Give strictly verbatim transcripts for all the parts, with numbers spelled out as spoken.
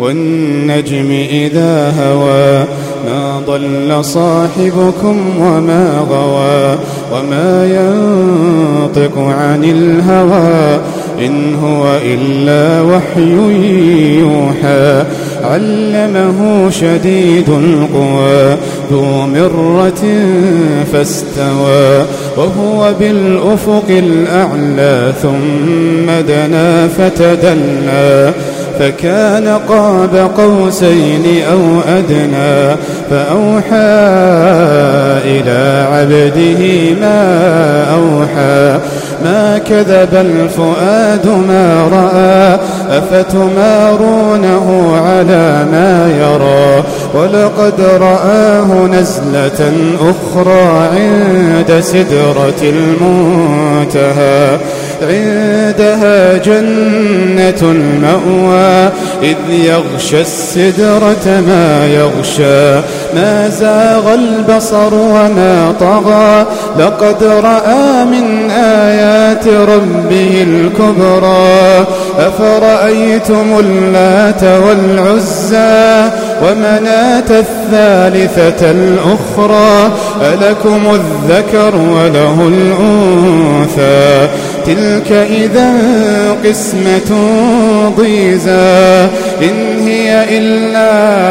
والنجم إذا هوى ما ضل صاحبكم وما غوى وما ينطق عن الهوى إن هو إلا وحي يوحى علمه شديد القوى ذو مرة فاستوى وهو بالأفق الأعلى ثم دنا فتدلى فكان قاب قوسين أو أدنى فأوحى إلى عبده ما أوحى ما كذب الفؤاد ما رأى أفتمارونه على ما يرى ولقد رآه نزلة أخرى عند سدرة المنتهى عندها جنة المأوى إذ يغشى السدرة ما يغشى ما زاغ البصر وما طغى لقد رأى من آيات ربه الكبرى أفرأيتم اللات والعزى ومناة الثالثة الأخرى ألكم الذكر وله الأنثى تلك إذا قسمة ضيزى إن هي إلا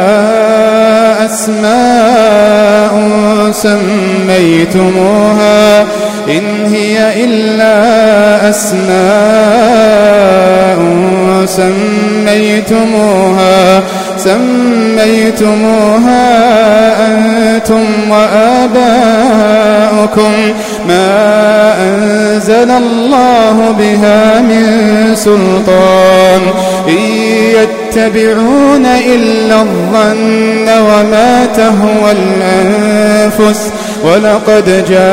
أسماء سميتموها إن هي إلا أسماء سميتموها سميتموها أنتم وآباؤكم ما أنزل الله بها من سلطان إن يتبعون إلا الظن وما تهوى الأنفس ولقد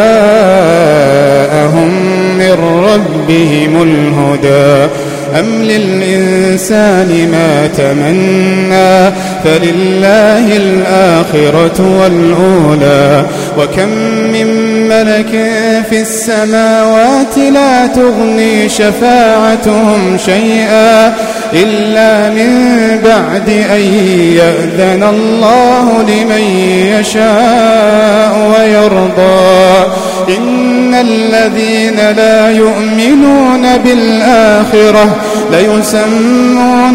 جاءهم من ربهم الهدى أم للإنسان ما تمنى فلله الآخرة والأولى وكم من ملك في السماوات لا تغني شفاعتهم شيئا إلا من بعد أن يأذن الله لمن يشاء ويرضى إن الذين لا يؤمنون بالآخرة ليسمون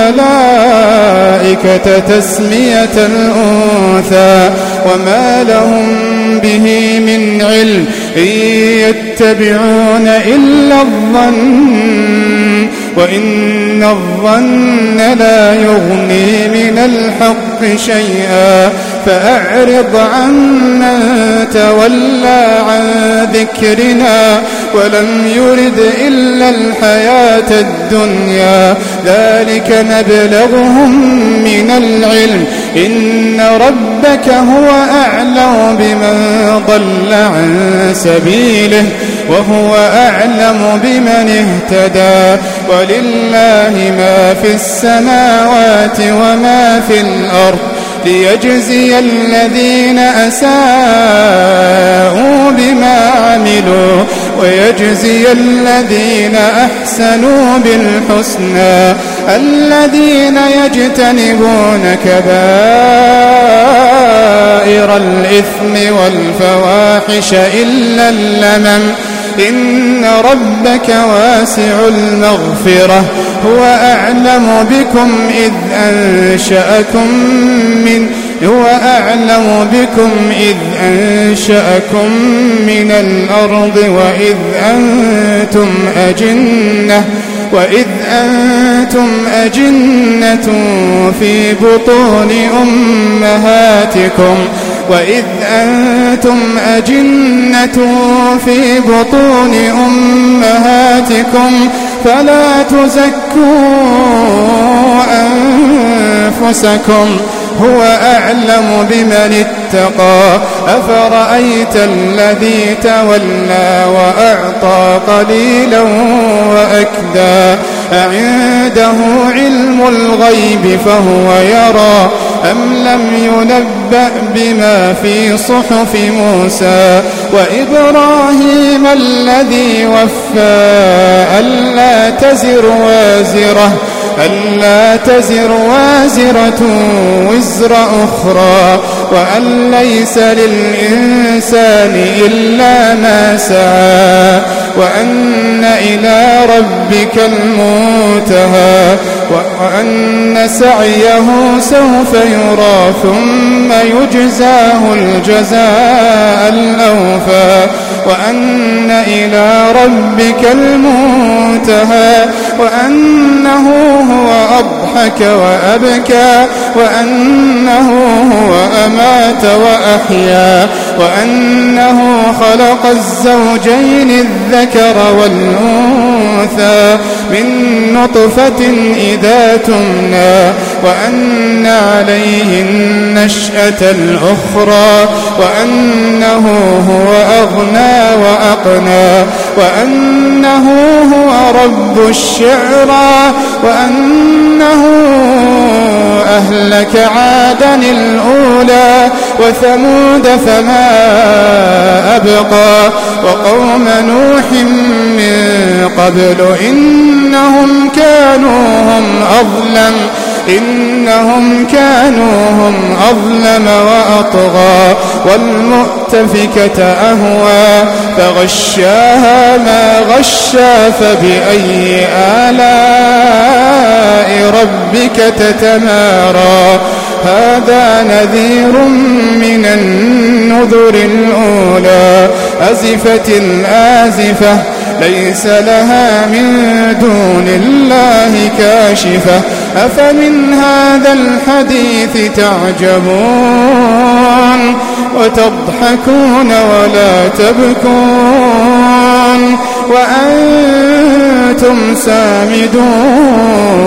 الملائكة تسمية الأنثى وما لهم به من علم إن يتبعون إلا الظن وإن الظن لا يغني من الحق شيئا فأعرض عمن تولى عن ذكرنا ولم يرد إلا الحياة الدنيا ذلك مبلغهم من العلم إن ربك هو أعلم بمن ضل عن سبيله وهو أعلم بمن اهتدى ولله ما في السماوات وما في الأرض ليجزي الذين أساءوا بما عملوا ويجزي الذين أحسنوا بالحسنى الذين يجتنبون كبائر الإثم والفواحش إلا اللمم إن ربك واسع المغفرة هو أعلم بكم إذ أنشأكم من هو أعلم بكم إذ أنشأكم من الأرض وإذ أنتم أجنة وإذ أنتم أجنة في بطون أمهاتكم وإذ أنتم أجنة في بطون أمهاتكم فلا تزكوا أنفسكم هو أعلم بمن اتقى أفرأيت الذي تولى وأعطى قليلا وأكدى أعنده علم الغيب فهو يرى أم لم ينبأ بما في صحف موسى وإبراهيم الذي وفى ألا تزر وازرة ألا تزر وازرة وزر أخرى وأن ليس للإنسان إلا ما سعى وأن إلى ربك المنتهى وأن سعيه سوف يرى ثم يجزاه الجزاء الأوفى وأن إلى ربك المنتهى وأنه هو أضحك وأبكى وأنه هو أمات وأحيا وأنه خلق الزوجين الذكر والأنثى من نطفة إذا تمنى وأن عليه النشأة الأخرى وأنه هو أغنى وأقنى وأنه هو رب الشعرى وأنه أهلك عادا الأولى وثمود فما أبقى وقوم نوح من قبل إنهم كانوا هم أظلم إنهم كانوا هم أظلم وأطغى والمؤتفكة أهوى فغشاها ما غشا فبأي آلاء ربك تتمارى هذا نذير من النذر الأولى أزفت الآزفة ليس لها من دون الله كاشفة أفمن هذا الحديث تعجبون وتضحكون ولا تبكون وأنتم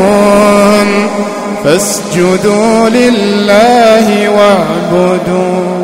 سامدون فاسجدوا لله واعبدوا